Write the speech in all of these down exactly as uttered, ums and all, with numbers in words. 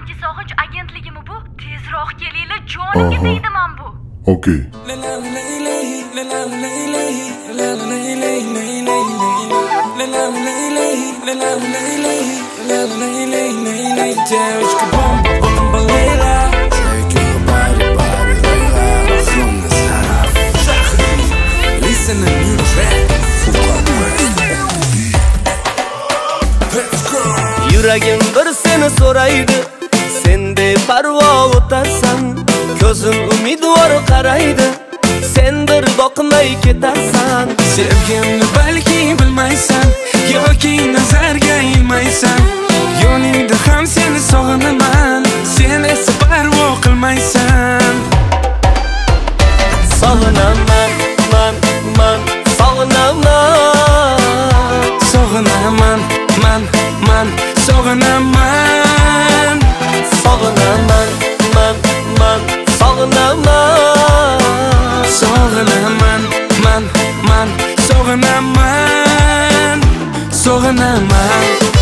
Antisog'inch agentligimi bu? Tezroq kelinglar, jonimga deydiman bu. Okay. Listen to new track. Yuragim bir seni so'raydi, sen beparvo o'tarsan, ko'zim umidvor qaraydi, sen bir boqmay ketarsan. Sevgimni balki bilmaysan, yoki nazarga ilmaysan, yo'lingda ham seni sog'inaman, sen esa parvo qilmaysan. Sog'inaman, man, man, sog'inaman, sog'inaman, man, man, sog'inaman, sog'inaman, man, man, sog'inaman, sog'inaman, man, man, sog'inaman, sog'inaman.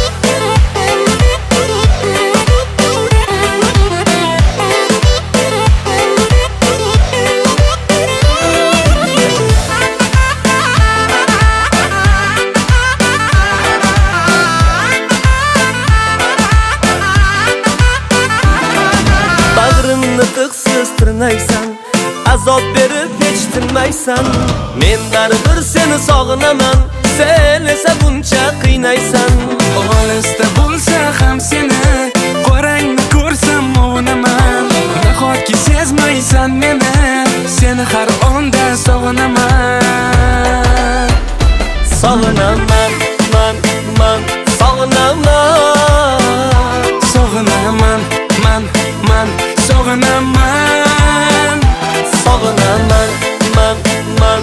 Tiqsiz tirnaysan, azob berib hech tinmaysan, men baribir seni sog'inaman, sen esa buncha qiynaysan. Olisda bo'lsa ham seni qorangni ko'rsam o'ynaman, nahotki sezmaysan meni, seni har onda sog'inaman. Sog'inaman, man, man, sog'inaman, sog'inaman, man, man, sog'inaman, sog'inaman, man, man,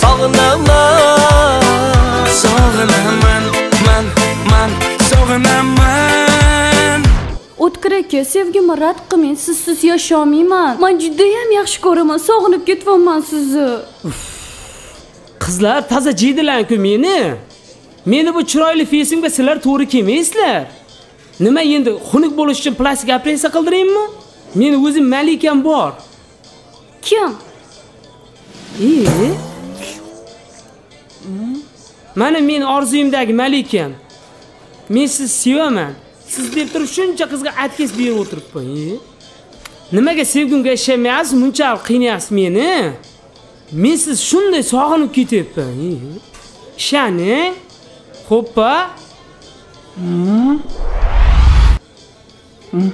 sog'inaman, sog'inaman, man, man, sog'inaman. O'tkir aka, sevgimni rad qilmang, sizsiz yasholmayman. Men juda ham yaxshi ko'raman, sog'inib ketyapman sizni. Qizlar toza jiydilar-ku meni. Meni bu chiroyli fesimga sizlar to'g'ri kelmaysizlar. Nima endi xunuk bo'lish uchun plastik operatsiya qildiraymi? Meni o'zim malikam bor. Kim? E? Mana men orzuyimdagi malikam. Men sizni sevaman. Siz deb turib shuncha qizga atkes berib o'tiribman. E? Nimaga sevgimga ishamayapsiz, bunchalik qiynayapsiz meni? Men siz shunday sog'inib ketyapman. E? Ishoning. Xo'ppa? Hmm. Hmm.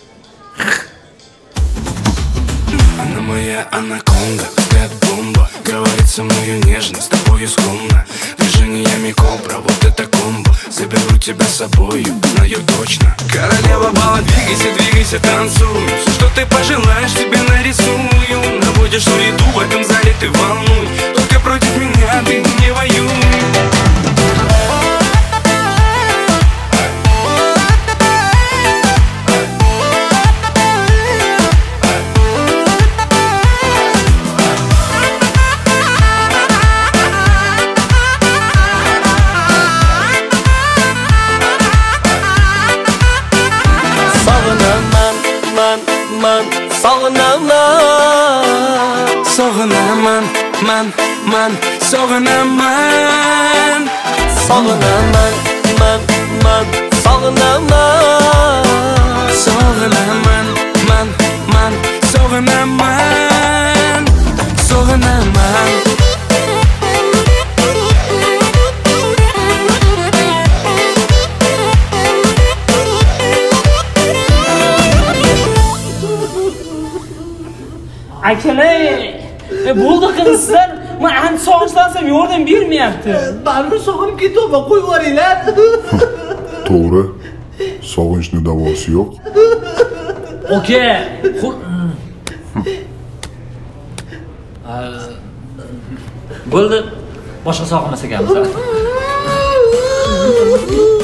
Она моя анаконда, взгляд бомба, говорит со мною нежно, с тобою скромно, движениями кобра, вот это комбо, заберу тебя с собою, знаю точно. Королева бала, двигайся, двигайся, танцуй, все, что ты пожелаешь, тебе нарисую, наводишь суету в этом зале, ты волнуй, только против меня ты не воюй. Man, sog'inaman, sog'inaman, man, man, sog'inaman, sog'inaman, man, man, sog'inaman, sog'inaman, man, man, sog'inaman, sog'inaman. Akalar, e bo'ldi qilsizlar. Men ham sog'inchansam yordam bermayapti. Baribir sog'inib ketyapman, qo'yib yuboringlar. To'g'ri. Sog'inchni davosi yo'q. Oka. Bo'ldi. Boshqa sog'inmas ekanmiz.